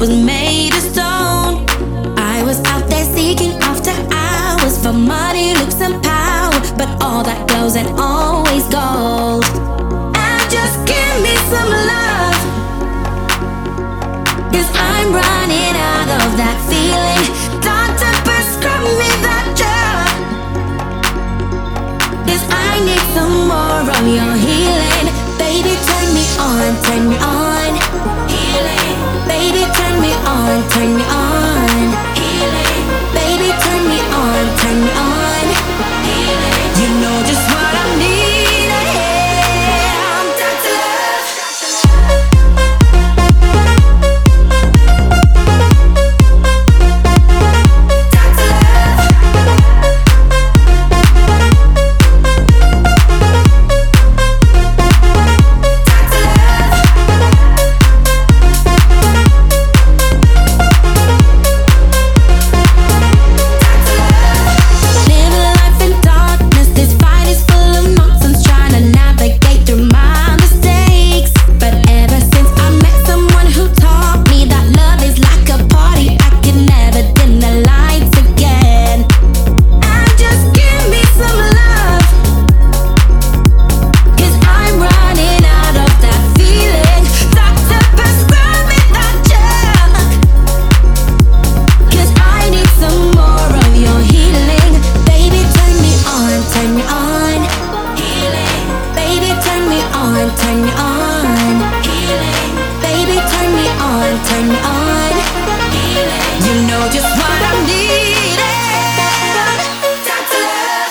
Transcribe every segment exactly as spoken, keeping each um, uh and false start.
was made of stone. I was out there seeking after hours for money, looks, and power, but all that goes and always gold. And just give me some love, 'cause I'm running out of that feeling. Doctor, prescribe me that drug, 'cause I need some more of your healing. Baby, turn me on, turn me on. Healing. Baby, turn me on, turn me on. Healing. Baby, turn me on, turn me on. Healing. You know just what I need. Yeah, I'm Doctor Love. Doctor Love. Turn me on, healing. Baby, turn me on, turn me on, healing. You know just what I need. Doctor Love.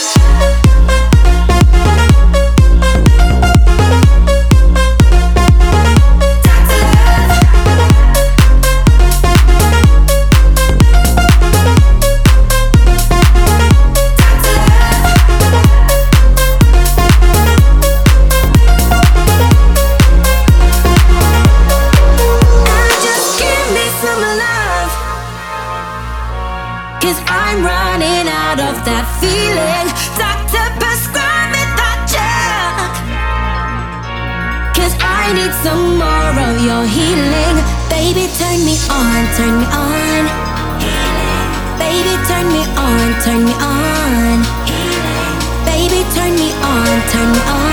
Cause I'm running out of that feeling. Doctor, prescribe me that drug, 'cause I need some more of your healing. Baby, turn me on, turn me on. Healing. Baby, turn me on, turn me on. Healing. Baby, turn me on, turn me on.